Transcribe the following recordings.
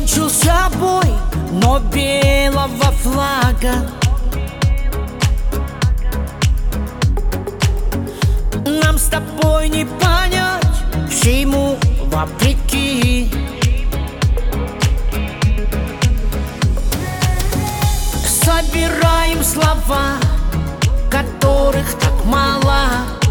Кончился бой, но белого флага нам с тобой не понять, всему вопреки. Собираем слова, которых так мало,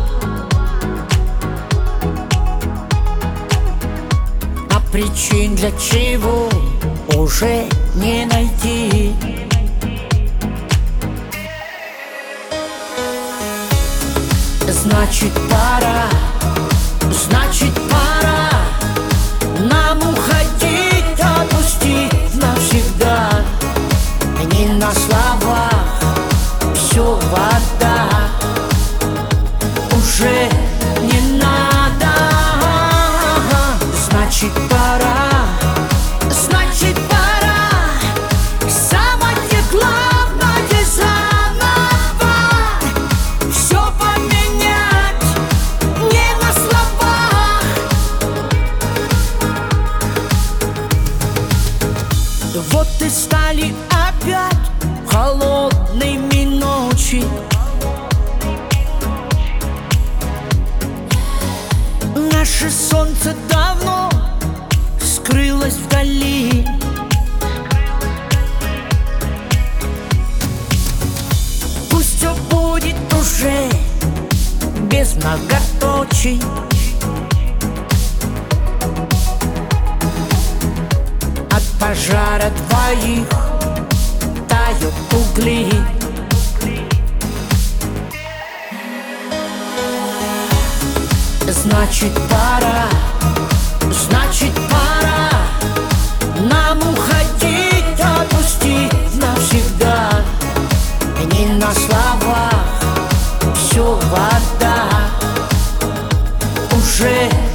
а причин для чего уже не найти. Значит пора нам уходить, отпустить навсегда. Не на словах, все вода, уже не надо. Значит пора, самое главное заново все поменять, не на словах. Вот и стали опять холодными ночи. Наше солнце давно скрылось вдали. Пусть все будет уже без многоточий. От пожара твоих тают угли. Значит пора нам уходить, отпустить навсегда. Не на словах, все вода, уже